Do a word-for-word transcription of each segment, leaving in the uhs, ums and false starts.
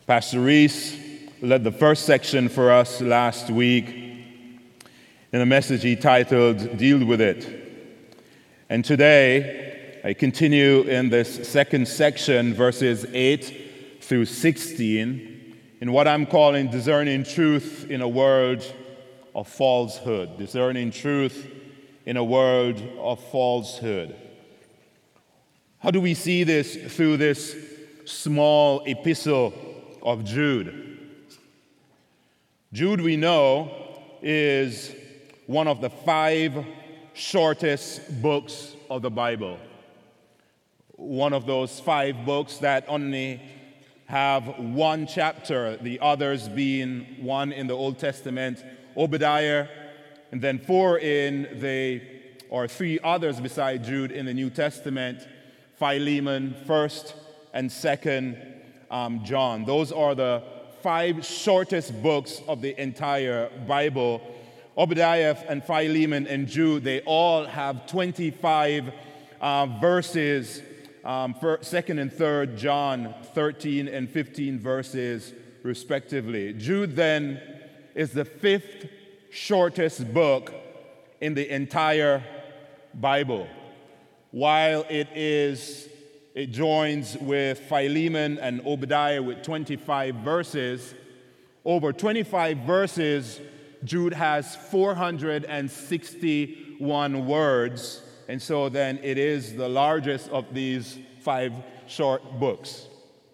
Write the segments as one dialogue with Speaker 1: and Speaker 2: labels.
Speaker 1: Pastor Reese led the first section for us last week in a message he titled, Deal With It. And today, I continue in this second section, verses eight through sixteen, in what I'm calling discerning truth in a world of falsehood. Discerning truth in a world of falsehood. How do we see this through this small epistle of Jude? Jude, we know, is one of the five shortest books of the Bible. One of those five books that only have one chapter, the others being one in the Old Testament, Obadiah, and then four in the, or three others beside Jude in the New Testament, Philemon, First and Second um, John. Those are the five shortest books of the entire Bible. Obadiah and Philemon and Jude, they all have twenty-five uh, verses. Um, for second and third John, thirteen and fifteen verses respectively. Jude then is the fifth shortest book in the entire Bible. While it is, it joins with Philemon and Obadiah with twenty-five verses. Over twenty-five verses, Jude has four hundred sixty-one words, and so then it is the largest of these five short books.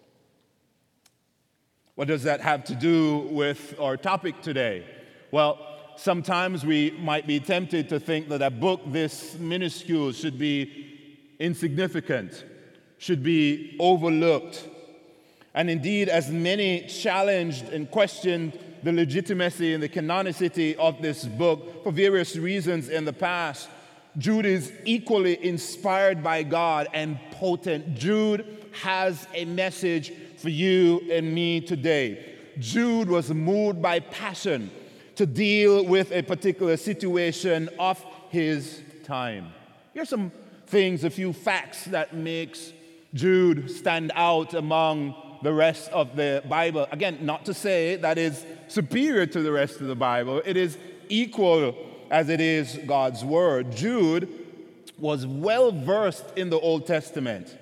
Speaker 1: What does that have to do with our topic today? Well, sometimes we might be tempted to think that a book this minuscule should be insignificant, should be overlooked. And indeed, as many challenged and questioned the legitimacy and the canonicity of this book for various reasons in the past, Jude is equally inspired by God and potent. Jude has a message for you and me today. Jude was moved by passion to deal with a particular situation of his time. Here's some things, a few facts that makes Jude stand out among the rest of the Bible. Again, not to say that is superior to the rest of the Bible. It is equal as it is God's word. Jude was well versed in the Old Testament.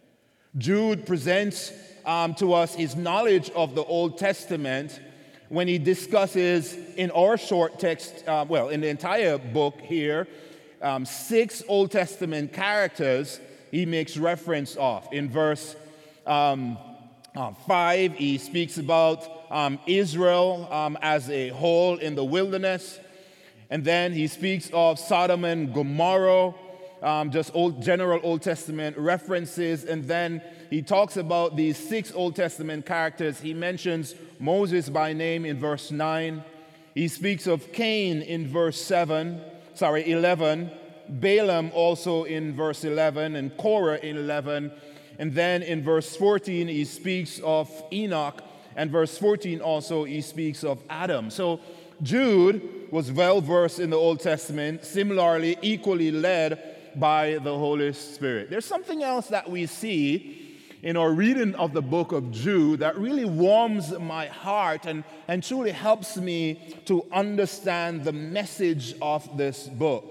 Speaker 1: Jude presents um, to us his knowledge of the Old Testament when he discusses in our short text, uh, well, in the entire book here, um, six Old Testament characters he makes reference of. In verse um, uh, five, he speaks about um, Israel um, as a whole in the wilderness. And then he speaks of Sodom and Gomorrah, um, just old, general Old Testament references. And then he talks about these six Old Testament characters. He mentions Moses by name in verse nine. He speaks of Cain in verse seven, sorry, eleven. Balaam also in verse eleven, and Korah in eleven. And then in verse fourteen, he speaks of Enoch. And verse fourteen also, he speaks of Adam. So Jude was well versed in the Old Testament, similarly, equally led by the Holy Spirit. There's something else that we see in our reading of the book of Jude that really warms my heart and, and truly helps me to understand the message of this book.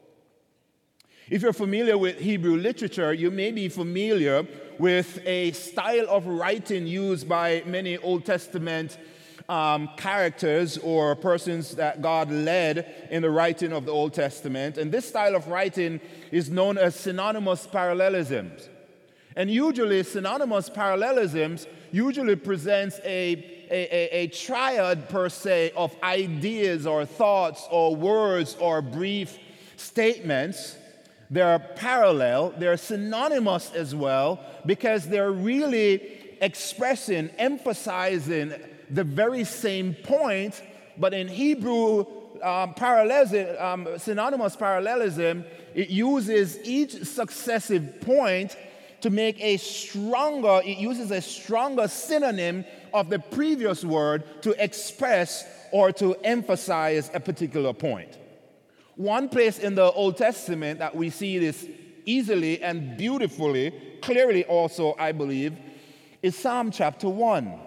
Speaker 1: If you're familiar with Hebrew literature, you may be familiar with a style of writing used by many Old Testament um, characters or persons that God led in the writing of the Old Testament. And this style of writing is known as synonymous parallelisms. And usually, synonymous parallelisms usually presents a, a, a, a triad, per se, of ideas or thoughts or words or brief statements. They're parallel, they're synonymous as well, because they're really expressing, emphasizing the very same point, but in Hebrew um, parallelism, um, synonymous parallelism, it uses each successive point to make a stronger, it uses a stronger synonym of the previous word to express or to emphasize a particular point. One place in the Old Testament that we see this easily and beautifully, clearly also, I believe, is Psalm chapter one.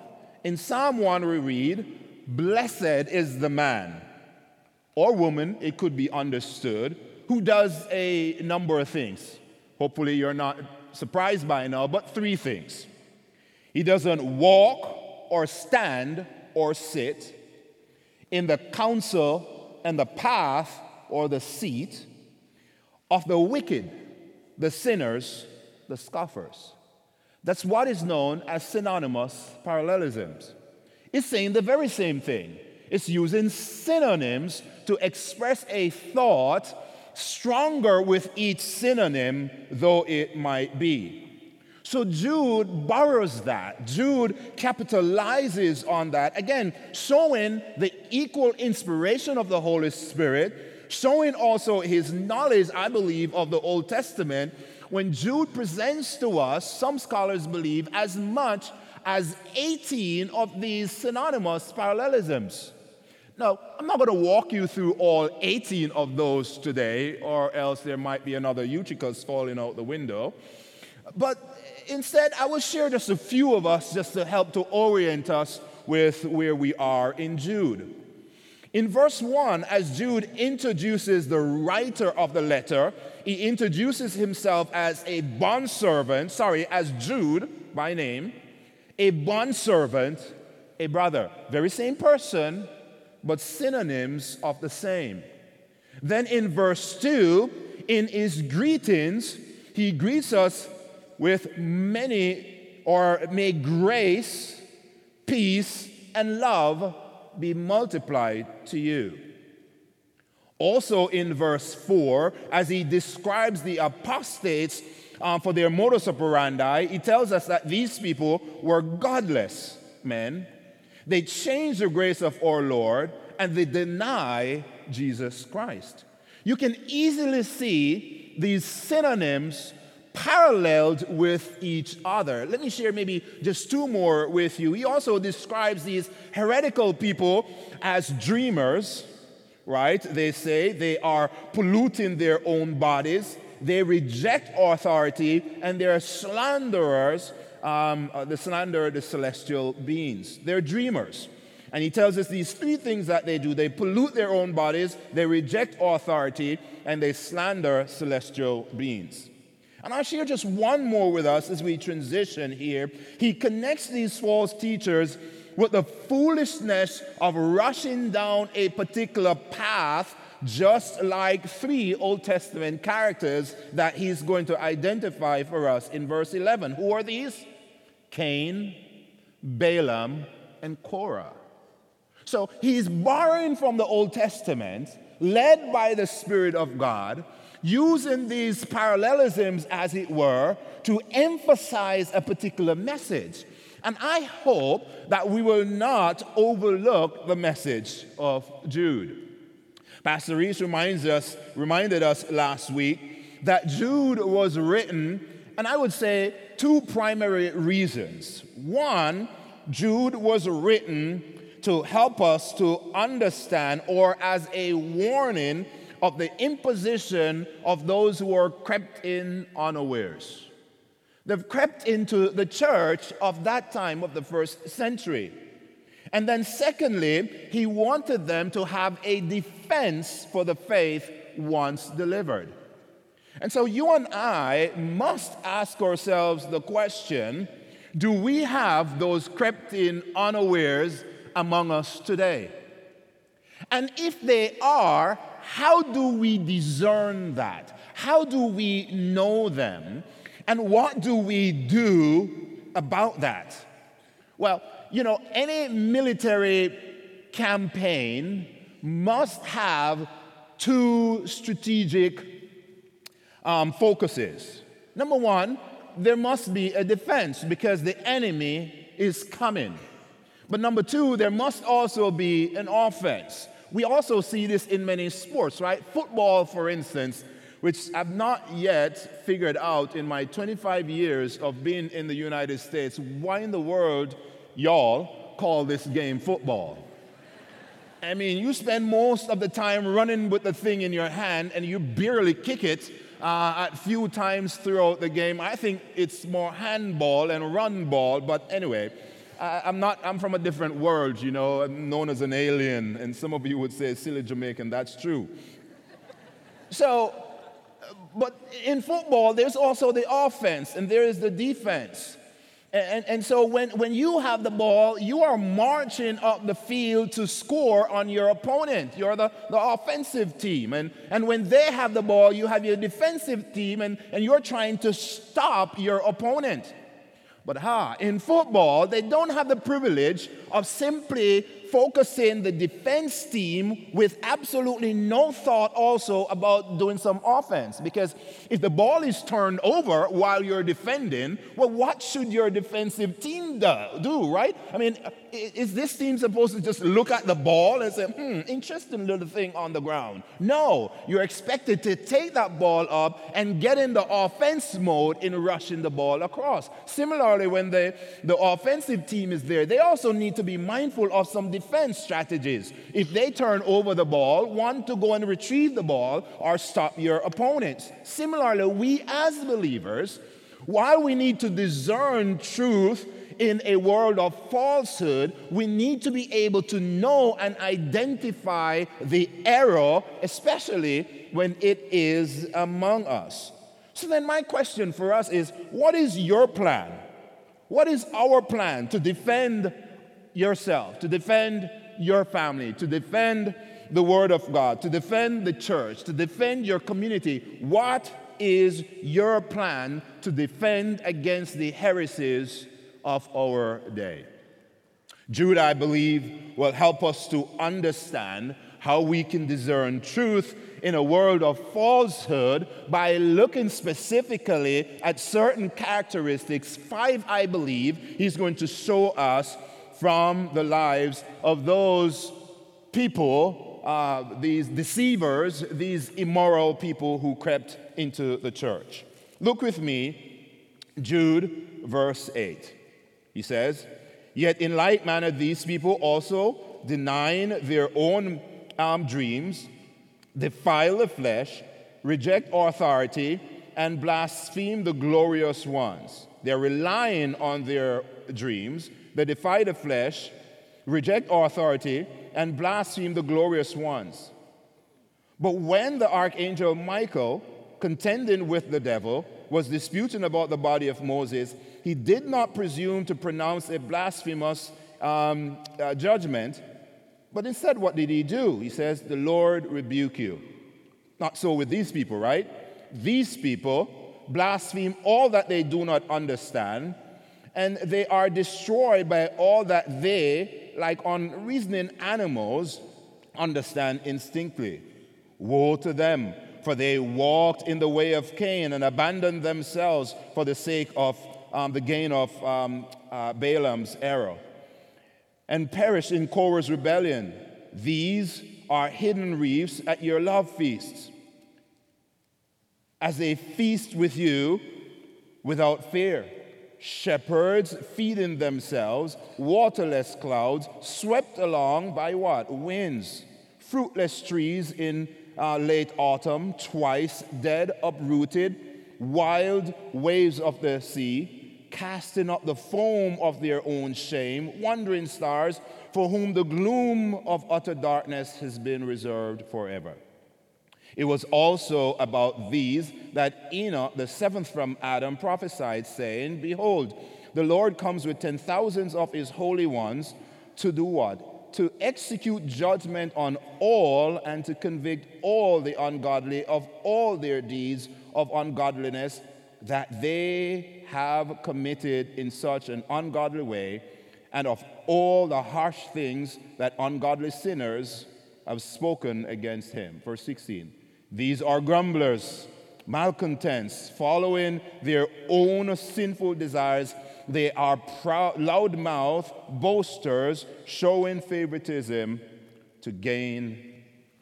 Speaker 1: In Psalm one we read, "Blessed is the man," or woman, it could be understood, who does a number of things. Hopefully you're not surprised by now, but three things. He doesn't walk or stand or sit in the counsel and the path or the seat of the wicked, the sinners, the scoffers. That's what is known as synonymous parallelisms. It's saying the very same thing. It's using synonyms to express a thought stronger with each synonym, though it might be. So Jude borrows that. Jude capitalizes on that, again, showing the equal inspiration of the Holy Spirit, showing also his knowledge, I believe, of the Old Testament, when Jude presents to us, some scholars believe, as much as eighteen of these synonymous parallelisms. Now, I'm not going to walk you through all eighteen of those today, or else there might be another Eutychus falling out the window. But instead, I will share just a few of us just to help to orient us with where we are in Jude. In verse one, as Jude introduces the writer of the letter, he introduces himself as a bondservant, sorry, as Jude by name, a bondservant, a brother. Very same person, but synonyms of the same. Then in verse two, in his greetings, he greets us with many, or may grace, peace, and love be multiplied to you. Also in verse four, as he describes the apostates uh, for their modus operandi, he tells us that these people were godless men. They change the grace of our Lord, and they deny Jesus Christ. You can easily see these synonyms paralleled with each other. Let me share maybe just two more with you. He also describes these heretical people as dreamers, right? They say they are polluting their own bodies, they reject authority, and they're slanderers. Um, uh, the slander the celestial beings. They're dreamers. And he tells us these three things that they do. They pollute their own bodies, they reject authority, and they slander celestial beings. And I'll share just one more with us as we transition here. He connects these false teachers with the foolishness of rushing down a particular path, just like three Old Testament characters that he's going to identify for us in verse eleven. Who are these? Cain, Balaam, and Korah. So he's borrowing from the Old Testament, led by the Spirit of God, using these parallelisms, as it were, to emphasize a particular message. And I hope that we will not overlook the message of Jude. Pastor Reese reminds us, reminded us last week that Jude was written, and I would say two primary reasons. One, Jude was written to help us to understand, or as a warning of the imposition of those who are crept in unawares. They've crept into the church of that time, of the first century. And then secondly, he wanted them to have a defense for the faith once delivered. And so you and I must ask ourselves the question, do we have those crept in unawares among us today? And if they are, how do we discern that? How do we know them? And what do we do about that? Well, you know, any military campaign must have two strategic um, focuses. Number one, there must be a defense because the enemy is coming. But number two, there must also be an offense. We also see this in many sports, right? Football, for instance, which I've not yet figured out in my twenty-five years of being in the United States, why in the world y'all call this game football? I mean, you spend most of the time running with the thing in your hand and you barely kick it uh, a few times throughout the game. I think it's more handball and run ball, but anyway. I, I'm not, I'm from a different world, you know, I'm known as an alien, and some of you would say silly Jamaican, that's true. So, but in football, there's also the offense, and there is the defense. And, and so when, when you have the ball, you are marching up the field to score on your opponent. You're the, the offensive team. And, and when they have the ball, you have your defensive team, and, and you're trying to stop your opponent. But ha, in football, they don't have the privilege of simply focusing the defense team with absolutely no thought also about doing some offense. Because if the ball is turned over while you're defending, well, what should your defensive team do, do right? I mean, is this team supposed to just look at the ball and say, hmm, interesting little thing on the ground? No, you're expected to take that ball up and get in the offense mode in rushing the ball across. Similarly, when the, the offensive team is there, they also need to be mindful of some defense strategies. If they turn over the ball, one, to go and retrieve the ball or stop your opponents. Similarly, we as believers, while we need to discern truth in a world of falsehood, we need to be able to know and identify the error, especially when it is among us. So then my question for us is, what is your plan? What is our plan to defend yourself, to defend your family, to defend the Word of God, to defend the church, to defend your community? What is your plan to defend against the heresies of our day? Jude, I believe, will help us to understand how we can discern truth in a world of falsehood by looking specifically at certain characteristics. Five, I believe, he's going to show us from the lives of those people, uh, these deceivers, these immoral people who crept into the church. Look with me, Jude, verse eight. He says, "Yet in like manner these people also, denying their own um, dreams, defile the flesh, reject authority, and blaspheme the glorious ones." They're relying on their dreams. They defy the flesh, reject authority, and blaspheme the glorious ones. But when the archangel Michael, contending with the devil, was disputing about the body of Moses, he did not presume to pronounce a blasphemous um, uh, judgment, but instead, what did he do? He says, "The Lord rebuke you." Not so with these people, right? These people blaspheme all that they do not understand, and they are destroyed by all that they, like unreasoning animals, understand instinctively. Woe to them, for they walked in the way of Cain and abandoned themselves for the sake of um, the gain of um, uh, Balaam's error, and perished in Korah's rebellion. These are hidden reefs at your love feasts, as they feast with you without fear. Shepherds feeding themselves, waterless clouds, swept along by what? Winds. Fruitless trees in uh, late autumn, twice dead, uprooted, wild waves of the sea, casting up the foam of their own shame, wandering stars, for whom the gloom of utter darkness has been reserved forever. It was also about these that Enoch, the seventh from Adam, prophesied, saying, "Behold, the Lord comes with ten thousands of his holy ones to do what? To execute judgment on all and to convict all the ungodly of all their deeds of ungodliness that they have committed in such an ungodly way, and of all the harsh things that ungodly sinners have spoken against him." Verse sixteen. "These are grumblers, malcontents, following their own sinful desires. They are proud, loudmouth boasters, showing favoritism to gain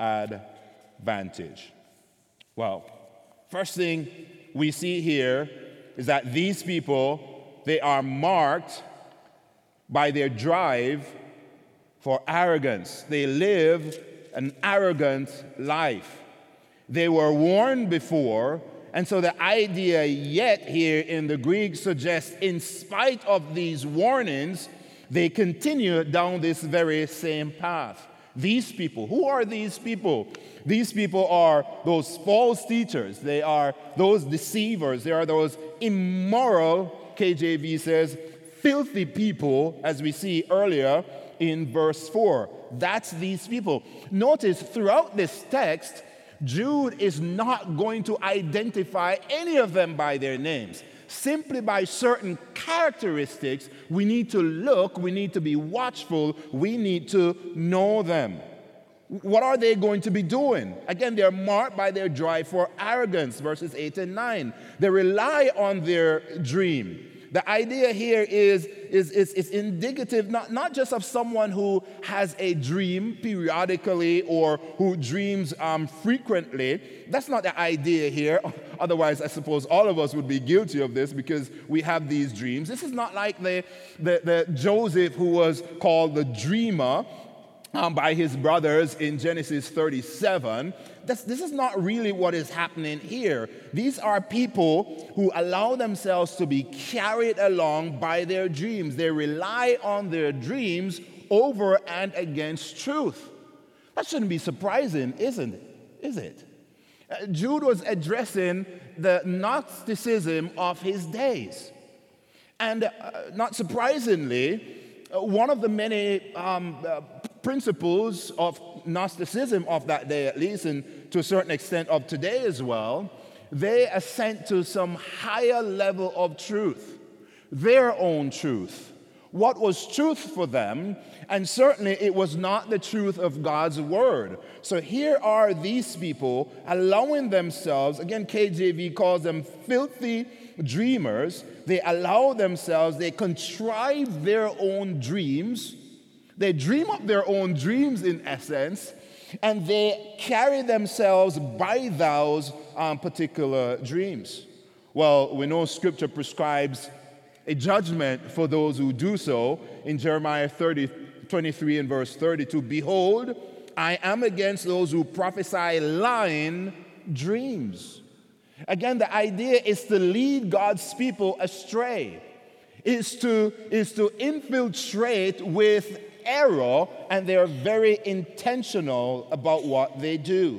Speaker 1: advantage." Well, first thing we see here is that these people, they are marked by their drive for arrogance. They live an arrogant life. They were warned before, and so the idea yet here in the Greek suggests, in spite of these warnings, they continue down this very same path. These people, who are these people? These people are those false teachers. They are those deceivers. They are those immoral, K J V says, filthy people, as we see earlier in verse four. That's these people. Notice throughout this text, Jude is not going to identify any of them by their names. Simply by certain characteristics, we need to look, we need to be watchful, we need to know them. What are they going to be doing? Again, they're marked by their drive for arrogance, verses eight and nine. They rely on their dream. The idea here is, is, is, is indicative not, not just of someone who has a dream periodically or who dreams um, frequently. That's not the idea here. Otherwise, I suppose all of us would be guilty of this because we have these dreams. This is not like the, the, the Joseph who was called the dreamer Um, by his brothers in Genesis thirty-seven. This, this is not really what is happening here. These are people who allow themselves to be carried along by their dreams. They rely on their dreams over and against truth. That shouldn't be surprising, isn't it? Is it? Uh, Jude was addressing the Gnosticism of his days. And uh, not surprisingly, uh, one of the many um, uh, principles of Gnosticism of that day, at least, and to a certain extent of today as well, they assent to some higher level of truth, their own truth. What was truth for them, and certainly it was not the truth of God's word. So here are these people allowing themselves, again, K J V calls them filthy dreamers. They allow themselves, they contrive their own dreams. They dream up their own dreams, in essence, and they carry themselves by those um, particular dreams. Well, we know Scripture prescribes a judgment for those who do so. In Jeremiah thirty, twenty-three and verse thirty-two, behold, I am against those who prophesy lying dreams. Again, the idea is to lead God's people astray, is to, is to infiltrate with error, and they're very intentional about what they do.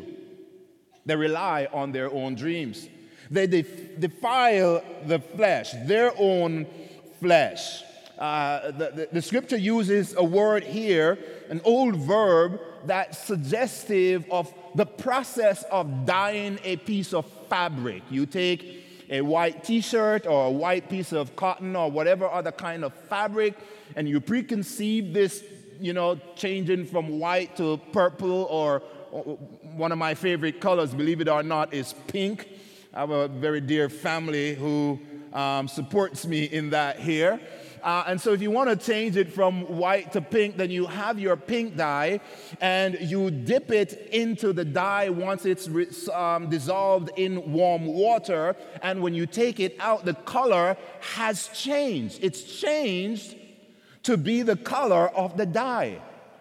Speaker 1: They rely on their own dreams. They def- defile the flesh, their own flesh. Uh, the, the, the scripture uses a word here, an old verb that's suggestive of the process of dyeing a piece of fabric. You take a white t-shirt or a white piece of cotton or whatever other kind of fabric, and you preconceive this, you know, changing from white to purple, or, or one of my favorite colors, believe it or not, is pink. I have a very dear family who um, supports me in that here. Uh, and so if you want to change it from white to pink, then you have your pink dye and you dip it into the dye once it's re- um, dissolved in warm water. And when you take it out, the color has changed. It's changed to be the color of the dye.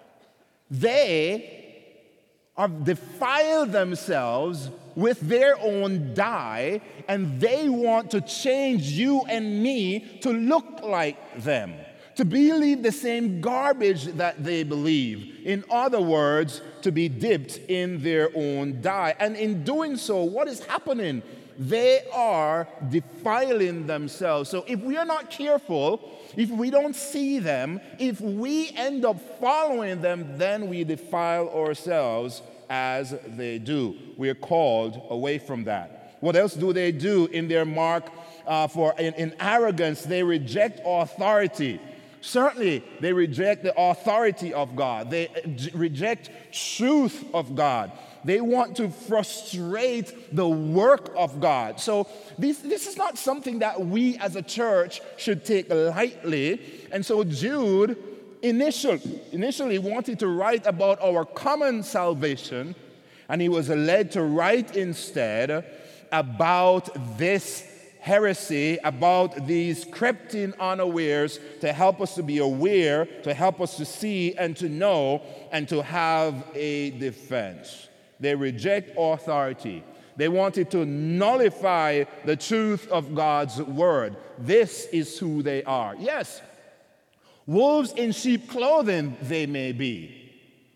Speaker 1: They have defiled themselves with their own dye, and they want to change you and me to look like them, to believe the same garbage that they believe. In other words, to be dipped in their own dye. And in doing so, what is happening? They are defiling themselves. So if we are not careful, if we don't see them, if we end up following them, then we defile ourselves as they do. We are called away from that. What else do they do in their mark uh, for in, in arrogance? They reject authority. Certainly, they reject the authority of God. They uh, reject truth of God. They want to frustrate the work of God. So this, this is not something that we as a church should take lightly. And so Jude initially, initially wanted to write about our common salvation, and he was led to write instead about this heresy, about these crept in unawares, to help us to be aware, to help us to see and to know, and to have a defense. They reject authority. They wanted to nullify the truth of God's word. This is who they are. Yes, Wolves in sheep clothing they may be.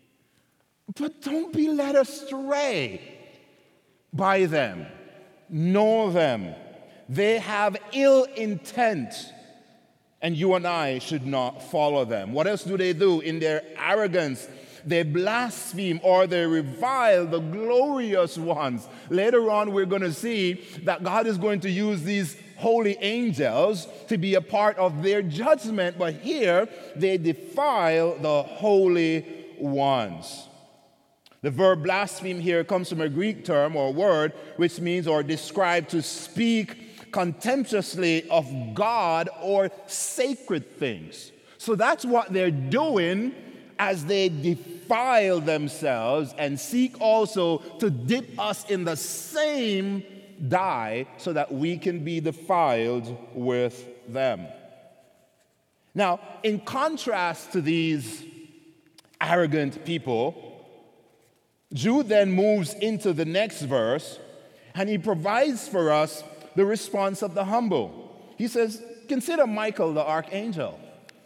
Speaker 1: But don't be led astray by them. Know them. They have ill intent, and you and I should not follow them. What else do they do? In their arrogance, they blaspheme or they revile the glorious ones. Later on, we're going to see that God is going to use these holy angels to be a part of their judgment, but here they defile the holy ones. The verb blaspheme here comes from a Greek term or word which means or describe to speak contemptuously of God or sacred things. So that's what they're doing as they defile themselves and seek also to dip us in the same dye so that we can be defiled with them. Now, in contrast to these arrogant people, Jude then moves into the next verse, and he provides for us the response of the humble. He says, consider Michael the archangel.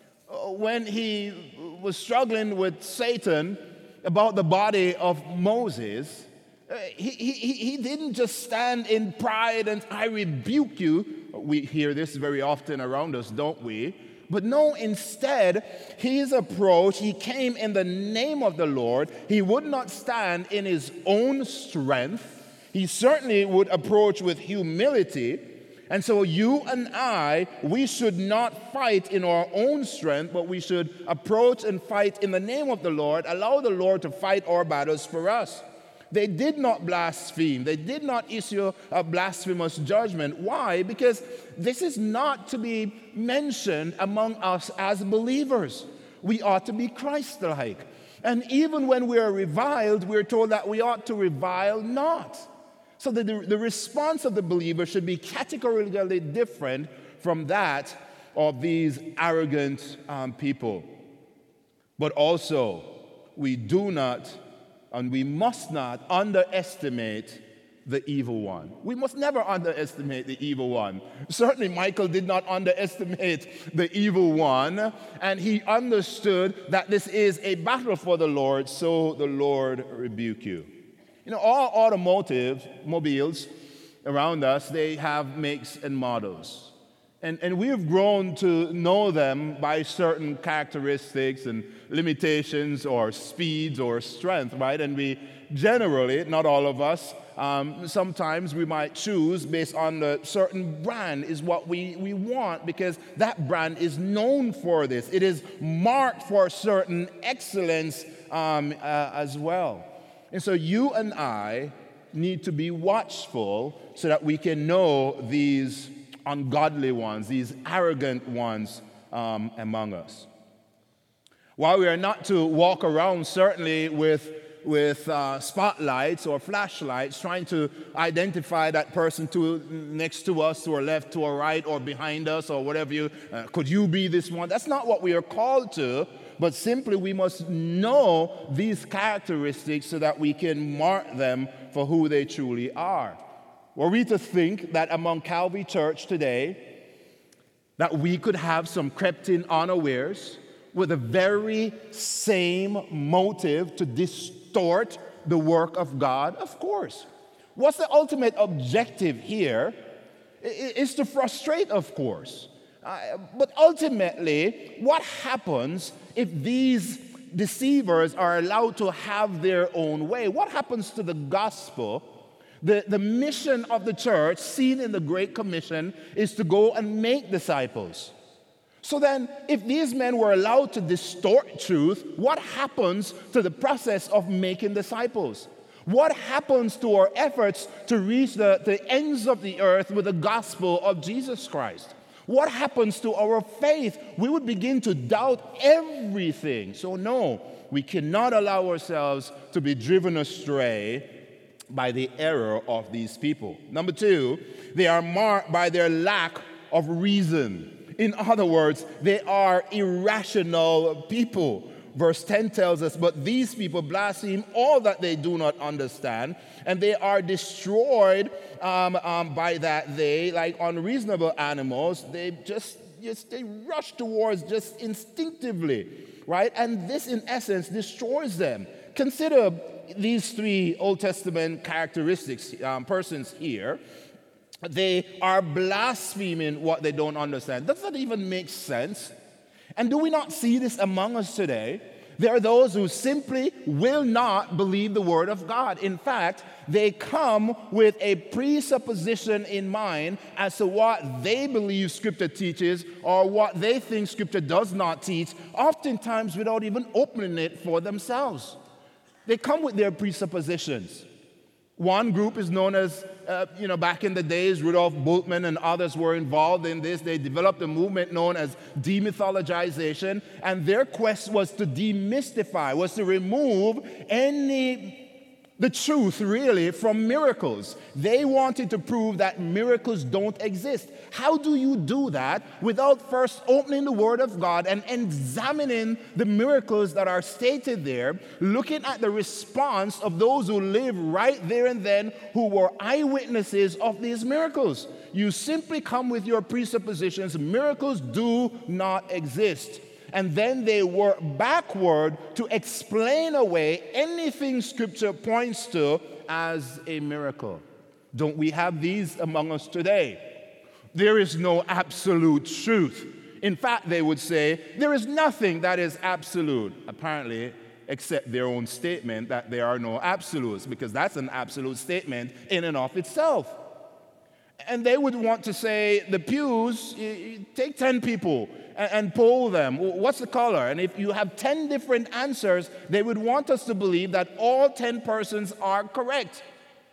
Speaker 1: When he was struggling with Satan about the body of Moses, he, he, he didn't just stand in pride and I rebuke you. We hear this very often around us, don't we? But no, instead, his approach, he came in the name of the Lord. He would not stand in his own strength. He certainly would approach with humility. And so you and I, we should not fight in our own strength, but we should approach and fight in the name of the Lord, allow the Lord to fight our battles for us. They did not blaspheme. They did not issue a blasphemous judgment. Why? Because this is not to be mentioned among us as believers. We ought to be Christ-like. And even when we are reviled, we're told that we ought to revile not. So the, the response of the believer should be categorically different from that of these arrogant um, people. But also, we do not and we must not underestimate the evil one. We must never underestimate the evil one. Certainly, Michael did not underestimate the evil one, and he understood that this is a battle for the Lord, so the Lord rebuke you. You know, all automotive mobiles around us, they have makes and models. And, and we have grown to know them by certain characteristics and limitations or speeds or strength, right? And we generally, not all of us, um, sometimes we might choose based on the certain brand is what we, we want because that brand is known for this. It is marked for certain excellence um, uh, as well. And so you and I need to be watchful so that we can know these ungodly ones, these arrogant ones um, among us. While we are not to walk around certainly with, with uh, spotlights or flashlights trying to identify that person to, next to us, to our left, to our right, or behind us, or whatever you, uh, could you be this one? That's not what we are called to, but simply we must know these characteristics so that we can mark them for who they truly are. Were we to think that among Calvary Church today, that we could have some crept in unawares with the very same motive to distort the work of God? Of course. What's the ultimate objective here? Is to frustrate, of course. Uh, but ultimately, what happens if these deceivers are allowed to have their own way? What happens to the gospel? The, the mission of the church, seen in the Great Commission, is to go and make disciples. So then, if these men were allowed to distort truth, what happens to the process of making disciples? What happens to our efforts to reach the, the ends of the earth with the gospel of Jesus Christ? What happens to our faith? We would begin to doubt everything. So no, we cannot allow ourselves to be driven astray by the error of these people. Number two, they are marked by their lack of reason. In other words, they are irrational people. Verse ten tells us, but these people blaspheme all that they do not understand, and they are destroyed um, um, by that they, like unreasonable animals, they just just they rush towards just instinctively, right? And this, in essence, destroys them. Consider these three Old Testament characteristics, um, persons here. They are blaspheming what they don't understand. Does that even make sense? And do we not see this among us today? There are those who simply will not believe the Word of God. In fact, they come with a presupposition in mind as to what they believe Scripture teaches or what they think Scripture does not teach, oftentimes without even opening it for themselves. They come with their presuppositions. One group is known as, uh, you know, back in the days, Rudolf Bultmann and others were involved in this. They developed a movement known as demythologization, and their quest was to demystify, was to remove any the truth, really, from miracles. They wanted to prove that miracles don't exist. How do you do that without first opening the Word of God and examining the miracles that are stated there, looking at the response of those who live right there and then who were eyewitnesses of these miracles? You simply come with your presuppositions. Miracles do not exist. And then they work backward to explain away anything Scripture points to as a miracle. Don't we have these among us today? There is no absolute truth. In fact, they would say, there is nothing that is absolute, apparently, except their own statement that there are no absolutes, because that's an absolute statement in and of itself. And they would want to say, the pews, take ten people and, and poll them. What's the color? And if you have ten different answers, they would want us to believe that all ten persons are correct.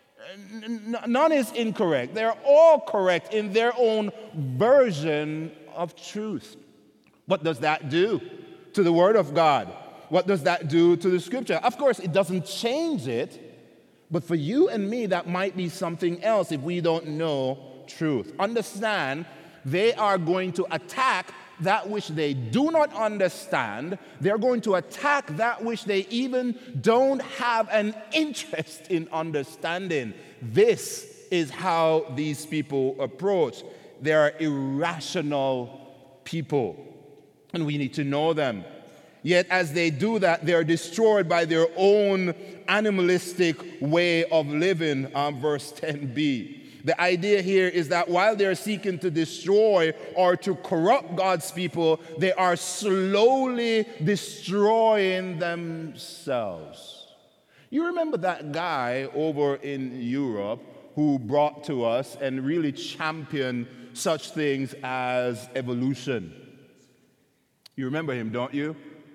Speaker 1: N- none is incorrect. They're all correct in their own version of truth. What does that do to the Word of God? What does that do to the Scripture? Of course, it doesn't change it. But for you and me, that might be something else if we don't know truth. Understand, they are going to attack that which they do not understand. They're going to attack that which they even don't have an interest in understanding. This is how these people approach. They are irrational people, and we need to know them. Yet as they do that, they're destroyed by their own animalistic way of living, um, verse ten b. The idea here is that while they're seeking to destroy or to corrupt God's people, they are slowly destroying themselves. You remember that guy over in Europe who brought to us and really championed such things as evolution? You remember him, don't you?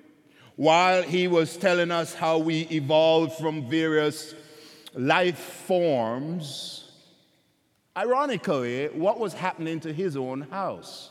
Speaker 1: While he was telling us how we evolved from various life forms, ironically, what was happening to his own house?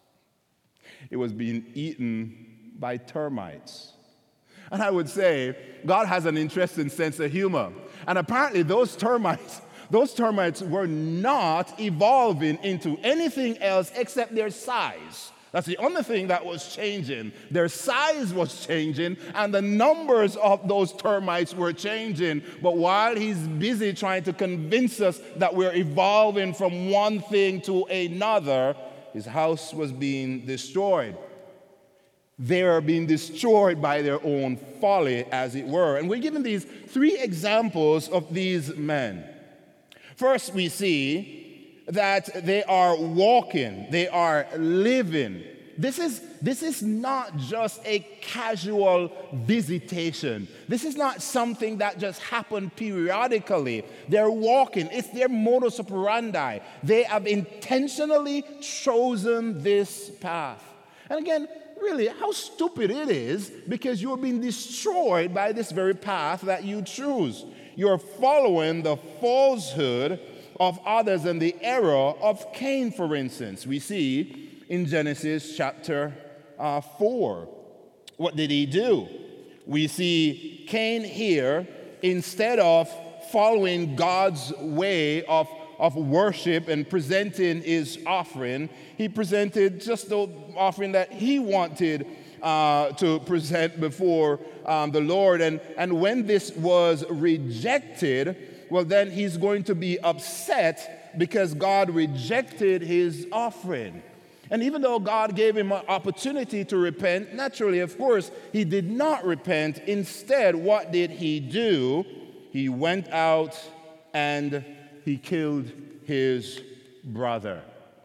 Speaker 1: It was being eaten by termites. And I would say, God has an interesting sense of humor. And apparently those termites, those termites were not evolving into anything else except their size. That's the only thing that was changing. Their size was changing, and the numbers of those termites were changing. But while he's busy trying to convince us that we're evolving from one thing to another, his house was being destroyed. They are being destroyed by their own folly, as it were. And we're given these three examples of these men. First, we see that they are walking, they are living. This is, this is not just a casual visitation. This is not something that just happened periodically. They're walking. It's their modus operandi. They have intentionally chosen this path. And again, really, how stupid it is, because you're being destroyed by this very path that you choose. You're following the falsehood of others and the error of Cain, for instance. We see in Genesis chapter uh, four. What did he do? We see Cain here, instead of following God's way of, of worship and presenting his offering, he presented just the offering that he wanted uh, to present before um, the Lord. And, and when this was rejected, well, then he's going to be upset because God rejected his offering. And even though God gave him an opportunity to repent, naturally, of course, he did not repent. Instead, what did he do? He went out and he killed his brother.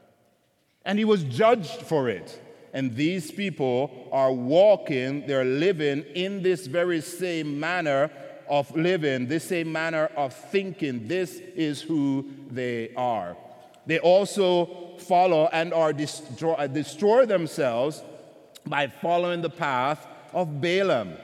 Speaker 1: And he was judged for it. And these people are walking, they're living in this very same manner of living, this same manner of thinking. This is who they are. They also follow and are destroy, destroy themselves by following the path of Balaam.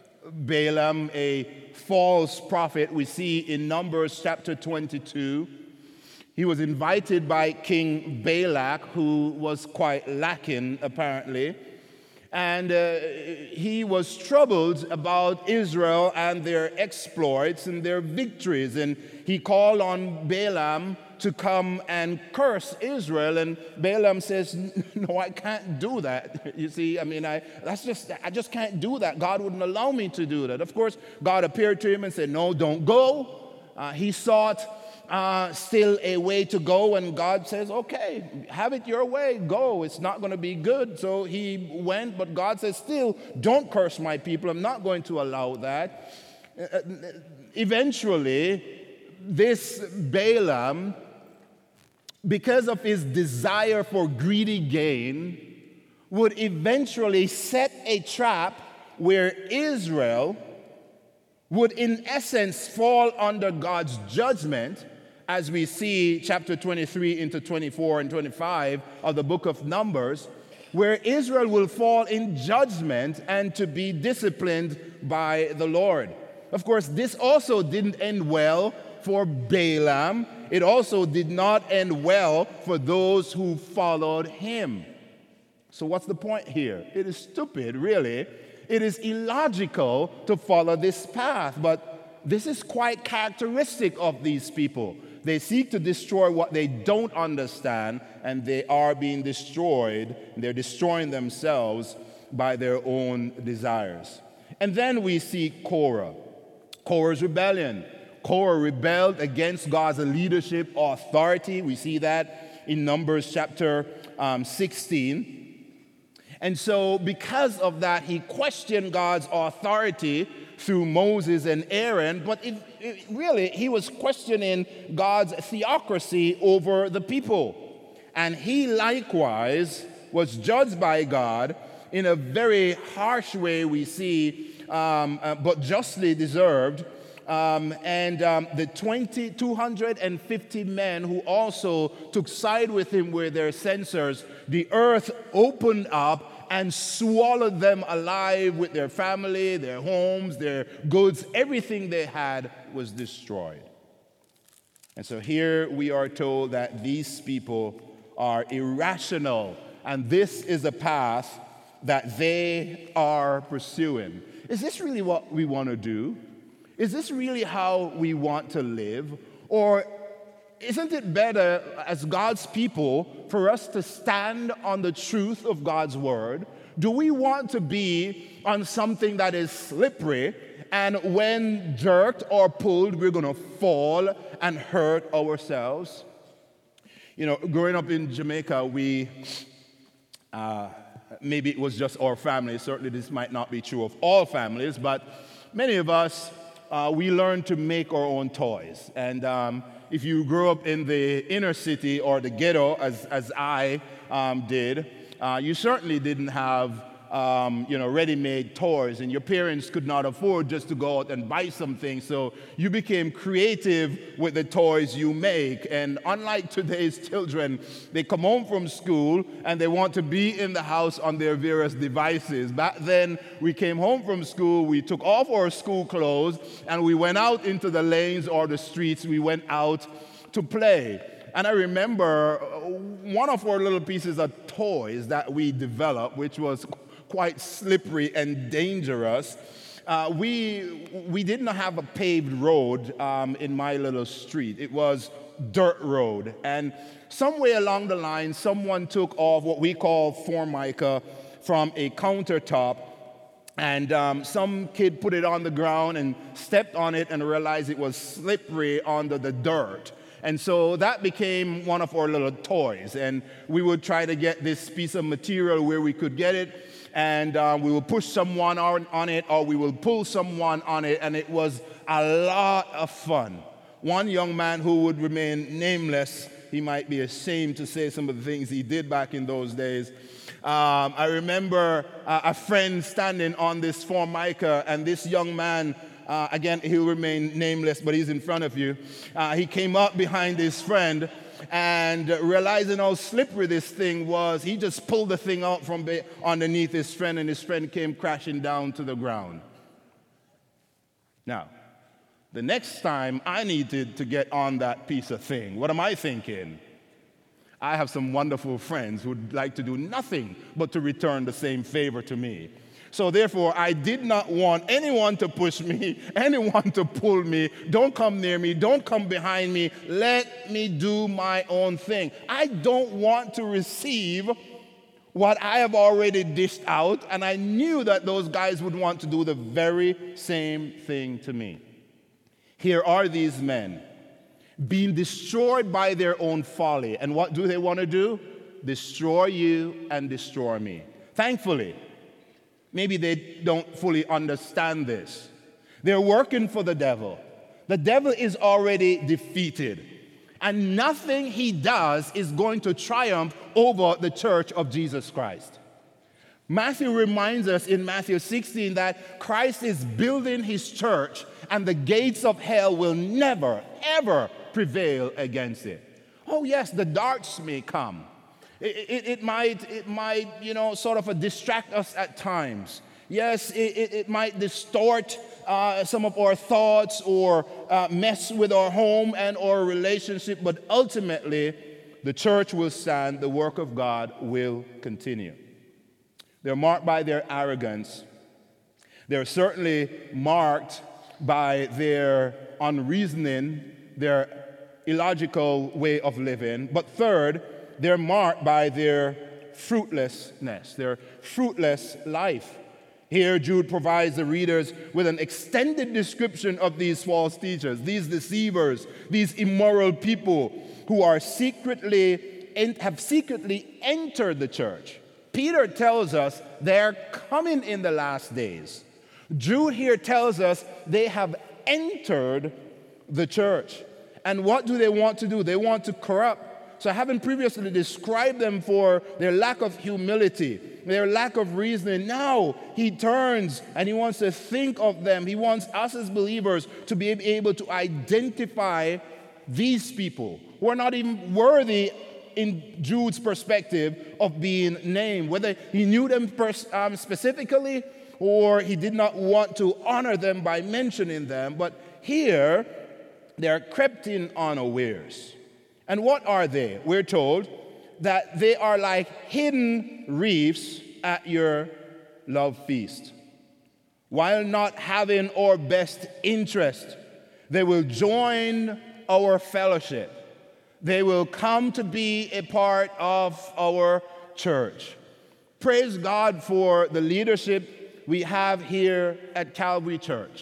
Speaker 1: Balaam, a false prophet, we see in Numbers chapter twenty-two. He was invited by King Balak, who was quite lacking, apparently. And uh, he was troubled about Israel and their exploits and their victories. And he called on Balaam to come and curse Israel. And Balaam says, no, I can't do that. You see, I mean, I, that's just, I just can't do that. God wouldn't allow me to do that. Of course, God appeared to him and said, no, don't go. Uh, he sought Uh, still a way to go, and God says, okay, have it your way, go. It's not going to be good. So he went, but God says, still, don't curse my people. I'm not going to allow that. Uh, eventually, this Balaam, because of his desire for greedy gain, would eventually set a trap where Israel would, in essence, fall under God's judgment, as we see chapter twenty-three into twenty-four and twenty-five of the book of Numbers, where Israel will fall in judgment and to be disciplined by the Lord. Of course, this also didn't end well for Balaam. It also did not end well for those who followed him. So what's the point here? It is stupid, really. It is illogical to follow this path, but this is quite characteristic of these people. They seek to destroy what they don't understand, and they are being destroyed. They're destroying themselves by their own desires. And then we see Korah. Korah's rebellion. Korah rebelled against God's leadership authority. We see that in Numbers chapter um, sixteen. And so because of that, he questioned God's authority through Moses and Aaron, but it, it really, he was questioning God's theocracy over the people. And he likewise was judged by God in a very harsh way, we see, um, uh, but justly deserved. Um, and um, the two hundred fifty men who also took side with him were their censors. The earth opened up and swallowed them alive with their family, their homes, their goods. Everything they had was destroyed. And so here we are told that these people are irrational, and this is a path that they are pursuing. Is this really what we want to do? Is this really how we want to live? Or isn't it better as God's people for us to stand on the truth of God's word? Do we want to be on something that is slippery, and when jerked or pulled, we're going to fall and hurt ourselves? You know, growing up in Jamaica, we, uh, maybe it was just our family. Certainly this might not be true of all families, but many of us, Uh, we learned to make our own toys. And um, if you grew up in the inner city or the ghetto, as, as I um, did, uh, you certainly didn't have um, you know, ready-made toys, and your parents could not afford just to go out and buy something, so you became creative with the toys you make. And unlike today's children, they come home from school and they want to be in the house on their various devices. Back then, we came home from school, we took off our school clothes, and we went out into the lanes or the streets. We went out to play. And I remember one of our little pieces of toys that we developed, which was quite slippery and dangerous. Uh, we, we did not have a paved road um, in my little street. It was dirt road. And somewhere along the line, someone took off what we call formica from a countertop, and um, some kid put it on the ground and stepped on it and realized it was slippery under the dirt. And so that became one of our little toys. And we would try to get this piece of material where we could get it. And uh, we will push someone on, on it, or we will pull someone on it. And it was a lot of fun. One young man who would remain nameless, he might be ashamed to say some of the things he did back in those days. Um, I remember uh, a friend standing on this Formica, and this young man, uh, again, he'll remain nameless, but he's in front of you. Uh, he came up behind his friend, and realizing how slippery this thing was, he just pulled the thing out from be- underneath his friend, and his friend came crashing down to the ground. Now, the next time I needed to get on that piece of thing, what am I thinking? I have some wonderful friends who would like to do nothing but to return the same favor to me. So therefore, I did not want anyone to push me, anyone to pull me. Don't come near me. Don't come behind me. Let me do my own thing. I don't want to receive what I have already dished out, and I knew that those guys would want to do the very same thing to me. Here are these men being destroyed by their own folly. And what do they want to do? Destroy you and destroy me. Thankfully, maybe they don't fully understand this. They're working for the devil. The devil is already defeated. And nothing he does is going to triumph over the church of Jesus Christ. Matthew reminds us in Matthew sixteen that Christ is building his church, and the gates of hell will never, ever prevail against it. Oh yes, the darts may come. It, it, it might, it might, you know, sort of uh, distract us at times. Yes, it, it, it might distort uh, some of our thoughts or uh, mess with our home and our relationship, but ultimately, the church will stand, the work of God will continue. They're marked by their arrogance. They're certainly marked by their unreasoning, their illogical way of living. But third, they're marked by their fruitlessness, their fruitless life. Here, Jude provides the readers with an extended description of these false teachers, these deceivers, these immoral people who are secretly have secretly entered the church. Peter tells us they're coming in the last days. Jude here tells us they have entered the church. And what do they want to do? They want to corrupt. So having previously described them for their lack of humility, their lack of reasoning, now he turns and he wants to think of them. He wants us as believers to be able to identify these people who are not even worthy in Jude's perspective of being named, whether he knew them pers- um, specifically or he did not want to honor them by mentioning them. But here, they're crept in unawares. And what are they? We're told that they are like hidden reefs at your love feast. While not having our best interest, they will join our fellowship. They will come to be a part of our church. Praise God for the leadership we have here at Calvary Church.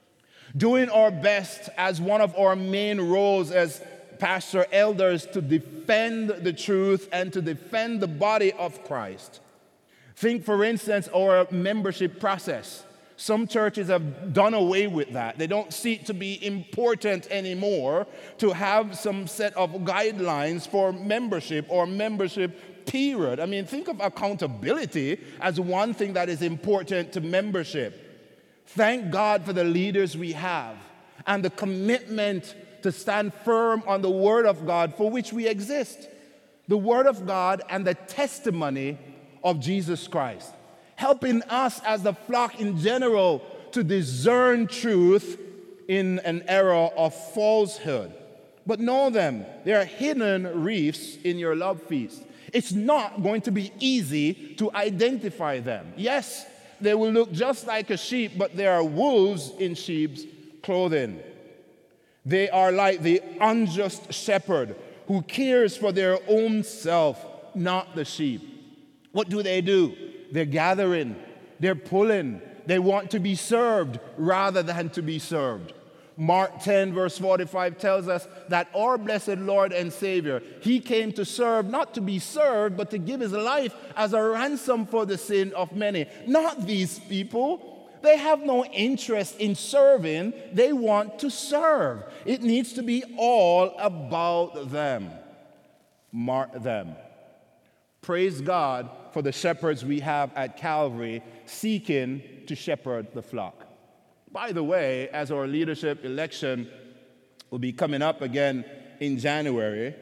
Speaker 1: Doing our best as one of our main roles as pastor elders to defend the truth and to defend the body of Christ. Think, for instance, our membership process. Some churches have done away with that. They don't see it to be important anymore to have some set of guidelines for membership or membership period. I mean, think of accountability as one thing that is important to membership. Thank God for the leaders we have and the commitment to stand firm on the Word of God for which we exist. The Word of God and the testimony of Jesus Christ. Helping us as the flock in general to discern truth in an era of falsehood. But know them, there are hidden reefs in your love feast. It's not going to be easy to identify them. Yes, they will look just like a sheep, but there are wolves in sheep's clothing. They are like the unjust shepherd who cares for their own self, not the sheep. What do they do? They're gathering, they're pulling, they want to be served rather than to be served. Mark ten, verse forty-five tells us that our blessed Lord and Savior, he came to serve, not to be served, but to give his life as a ransom for the sin of many. Not these people. They have no interest in serving. They want to serve. It needs to be all about them. Mark them. Praise God for the shepherds we have at Calvary seeking to shepherd the flock. By the way, as our leadership election will be coming up again in January,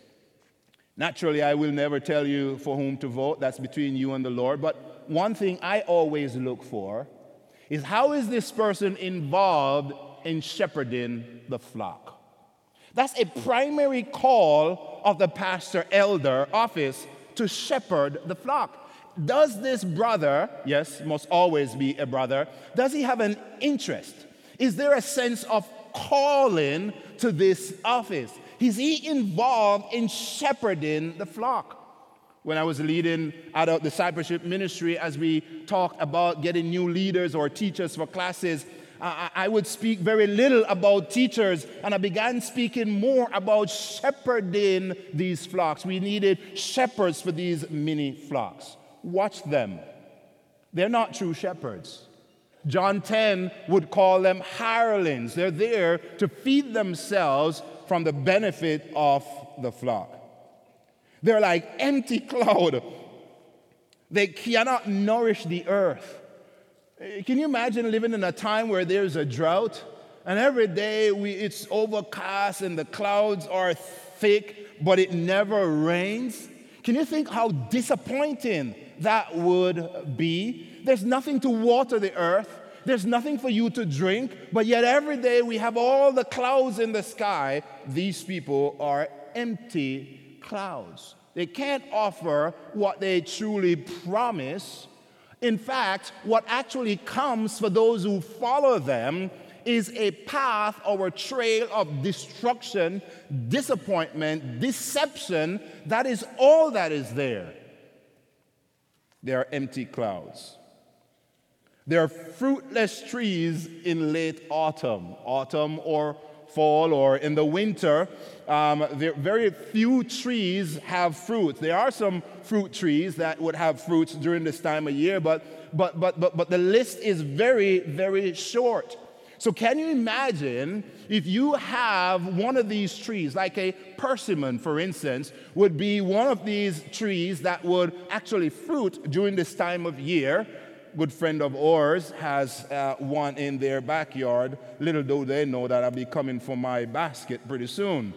Speaker 1: naturally I will never tell you for whom to vote. That's between you and the Lord. But one thing I always look for is, how is this person involved in shepherding the flock? That's a primary call of the pastor elder office, to shepherd the flock. Does this brother, yes, must always be a brother, does he have an interest? Is there a sense of calling to this office? Is he involved in shepherding the flock? When I was leading adult discipleship ministry, as we talked about getting new leaders or teachers for classes, I would speak very little about teachers, and I began speaking more about shepherding these flocks. We needed shepherds for these mini flocks. Watch them. They're not true shepherds. John ten would call them hirelings. They're there to feed themselves from the benefit of the flock. They're like empty cloud. They cannot nourish the earth. Can you imagine living in a time where there's a drought and every day we, it's overcast and the clouds are thick, but it never rains? Can you think how disappointing that would be? There's nothing to water the earth. There's nothing for you to drink, but yet every day we have all the clouds in the sky. These people are empty clouds. They can't offer what they truly promise. In fact, what actually comes for those who follow them is a path or a trail of destruction, disappointment, deception. That is all that is there. They are empty clouds. They are fruitless trees in late autumn, autumn or fall or in the winter. Um, there, very few trees have fruit. There are some fruit trees that would have fruits during this time of year, but, but, but, but, but the list is very, very short. So can you imagine if you have one of these trees, like a persimmon, for instance, would be one of these trees that would actually fruit during this time of year. Good friend of ours has uh, one in their backyard. Little do they know that I'll be coming for my basket pretty soon.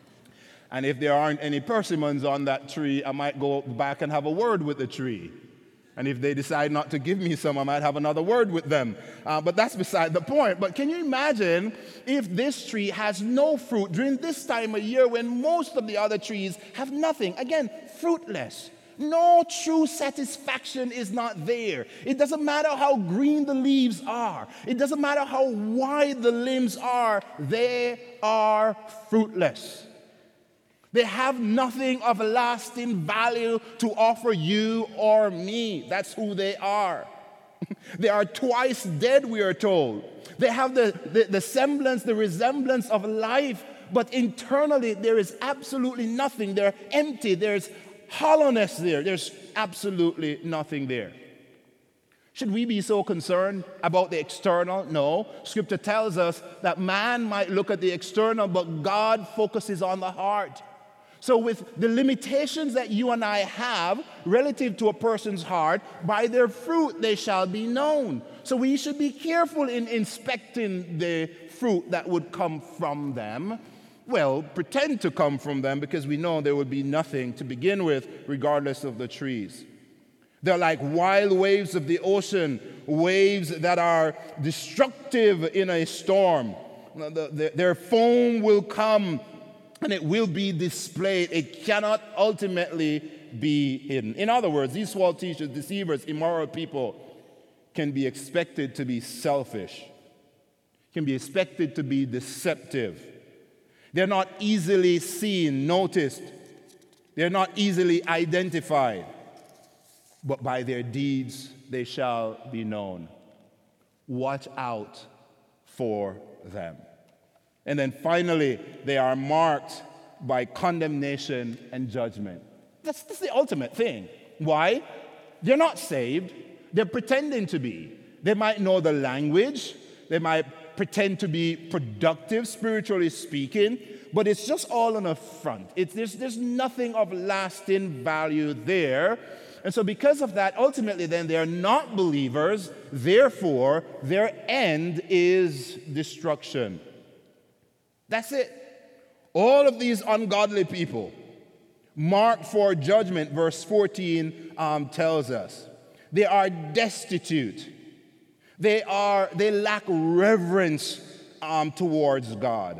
Speaker 1: And if there aren't any persimmons on that tree, I might go back and have a word with the tree. And if they decide not to give me some, I might have another word with them. Uh, but that's beside the point. But can you imagine if this tree has no fruit during this time of year when most of the other trees have nothing? Again, fruitless. No true satisfaction is not there. It doesn't matter how green the leaves are. It doesn't matter how wide the limbs are. They are fruitless. They have nothing of lasting value to offer you or me. That's who they are. They are twice dead, we are told. They have the, the, the semblance, the resemblance of life, but internally there is absolutely nothing. They're empty. There's hollowness there. There's absolutely nothing there. Should we be so concerned about the external? No. Scripture tells us that man might look at the external, but God focuses on the heart. So with the limitations that you and I have relative to a person's heart, by their fruit they shall be known. So we should be careful in inspecting the fruit that would come from them. Well, pretend to come from them because we know there would be nothing to begin with, regardless of the trees. They're like wild waves of the ocean, waves that are destructive in a storm. Their foam will come and it will be displayed. It cannot ultimately be hidden. In other words, these false teachers, deceivers, immoral people can be expected to be selfish, can be expected to be deceptive. They're not easily seen, noticed. They're not easily identified. But by their deeds they shall be known. Watch out for them. And then finally, they are marked by condemnation and judgment. That's, that's the ultimate thing. Why? They're not saved. They're pretending to be. They might know the language. They might pretend to be productive, spiritually speaking, but it's just all on a front. It's, there's, there's nothing of lasting value there. And so because of that, ultimately then, they are not believers. Therefore, their end is destruction. That's it. All of these ungodly people, marked for judgment, verse fourteen um, tells us. They are destitute. They are, they lack reverence um, towards God.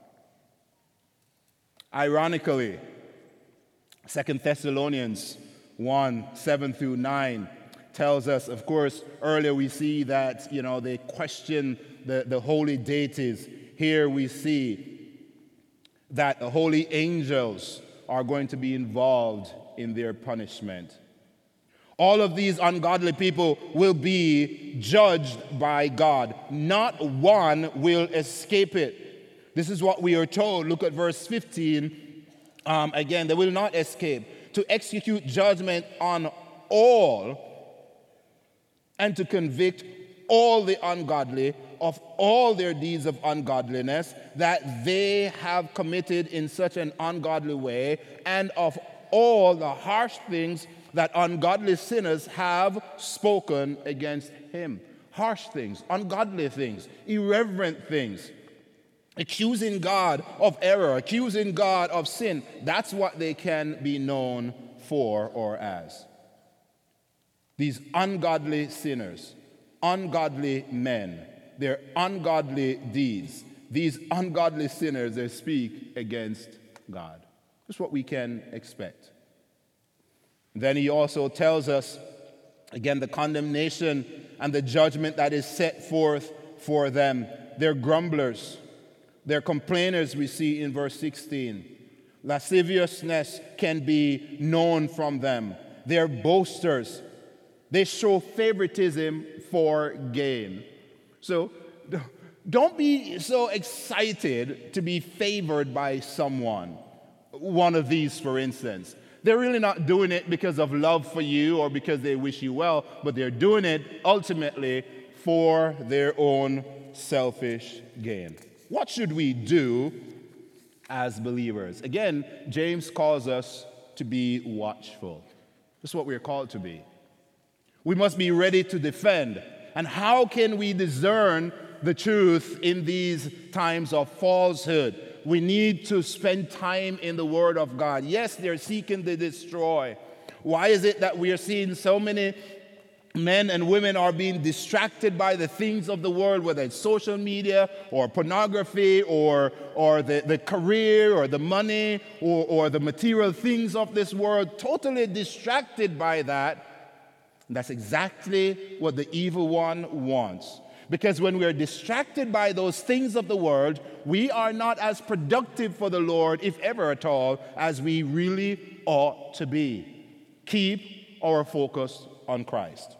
Speaker 1: Ironically, Second Thessalonians one, seven through nine tells us, of course, earlier we see that, you know, they question the, the holy deities. Here we see that the holy angels are going to be involved in their punishment. All of these ungodly people will be judged by God. Not one will escape it. This is what we are told. Look at verse fifteen. Um, again, they will not escape. To execute judgment on all and to convict all the ungodly of all their deeds of ungodliness that they have committed in such an ungodly way, and of all the harsh things that ungodly sinners have spoken against him. Harsh things, ungodly things, irreverent things, accusing God of error, accusing God of sin. That's what they can be known for or as. These ungodly sinners, ungodly men, their ungodly deeds, these ungodly sinners, they speak against God. That's what we can expect. Then he also tells us, again, the condemnation and the judgment that is set forth for them. They're grumblers. They're complainers, we see in verse sixteen. Lasciviousness can be known from them. They're boasters. They show favoritism for gain. So don't be so excited to be favored by someone. One of these, for instance. They're really not doing it because of love for you or because they wish you well, but they're doing it ultimately for their own selfish gain. What should we do as believers? Again, James calls us to be watchful. That's what we're called to be. We must be ready to defend. And how can we discern the truth in these times of falsehood? We need to spend time in the Word of God. Yes, they're seeking to destroy. Why is it that we are seeing so many men and women are being distracted by the things of the world, whether it's social media or pornography or, or the, the career or the money or, or the material things of this world, totally distracted by that? And that's exactly what the evil one wants. Because when we are distracted by those things of the world, we are not as productive for the Lord, if ever at all, as we really ought to be. Keep our focus on Christ.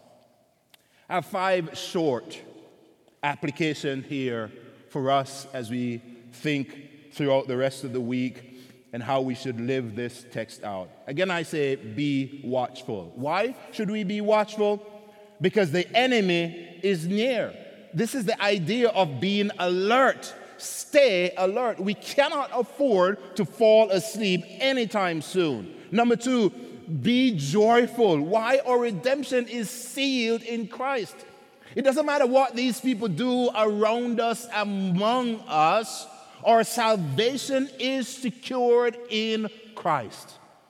Speaker 1: I have five short applications here for us as we think throughout the rest of the week and how we should live this text out. Again, I say be watchful. Why should we be watchful? Because the enemy is near. This is the idea of being alert. Stay alert. We cannot afford to fall asleep anytime soon. Number two, be joyful. Why? Our redemption is sealed in Christ. It doesn't matter what these people do around us, among us. Our salvation is secured in Christ.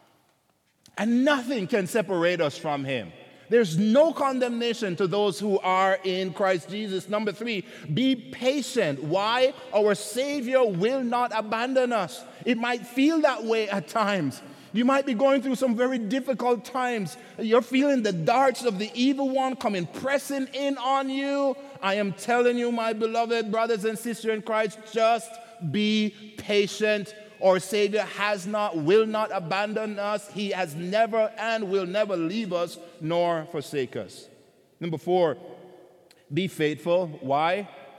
Speaker 1: And nothing can separate us from him. There's no condemnation to those who are in Christ Jesus. Number three, be patient. Why? Our Savior will not abandon us. It might feel that way at times. You might be going through some very difficult times. You're feeling the darts of the evil one coming, pressing in on you. I am telling you, my beloved brothers and sisters in Christ, just be patient. Our Savior has not, will not abandon us. He has never and will never leave us nor forsake us. Number four, be faithful. Why?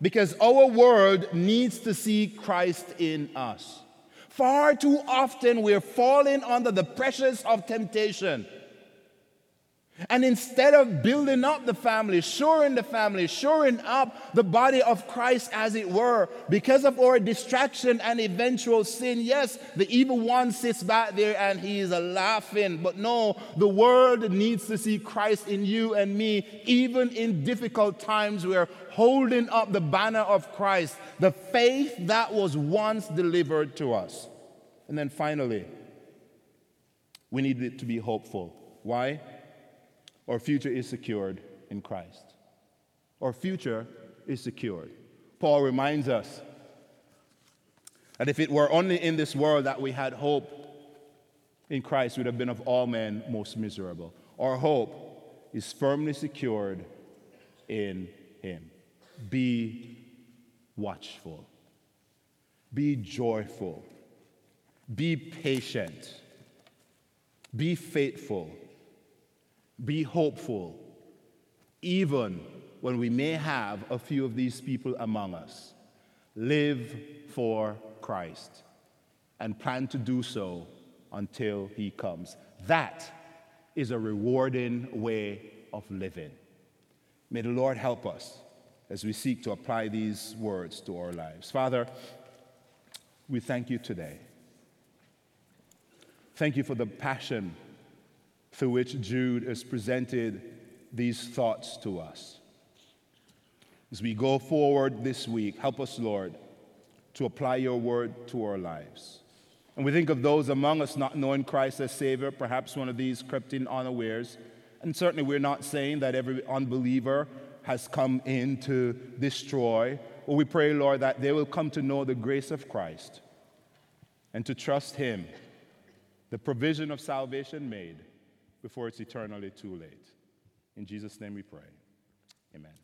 Speaker 1: because our world needs to see Christ in us. Far too often we're falling under the pressures of temptation. And instead of building up the family, shoring the family, shoring up the body of Christ as it were, because of our distraction and eventual sin, yes, the evil one sits back there and he is laughing. But no, the world needs to see Christ in you and me. Even in difficult times, we're holding up the banner of Christ, the faith that was once delivered to us. And then finally, we need it to be hopeful. Why? Our future is secured in Christ. Our future is secured. Paul reminds us that if it were only in this world that we had hope in Christ, we would have been of all men most miserable. Our hope is firmly secured in him. Be watchful. Be joyful. Be patient. Be faithful. Be hopeful, even when we may have a few of these people among us. Live for Christ and plan to do so until he comes. That is a rewarding way of living. May the Lord help us as we seek to apply these words to our lives. Father, we thank you today. Thank you for the passion through which Jude has presented these thoughts to us. As we go forward this week, help us, Lord, to apply your word to our lives. And we think of those among us not knowing Christ as Savior, perhaps one of these crept in unawares. And certainly we're not saying that every unbeliever has come in to destroy. But we pray, Lord, that they will come to know the grace of Christ and to trust him, the provision of salvation made, before it's eternally too late. In Jesus' name we pray. Amen.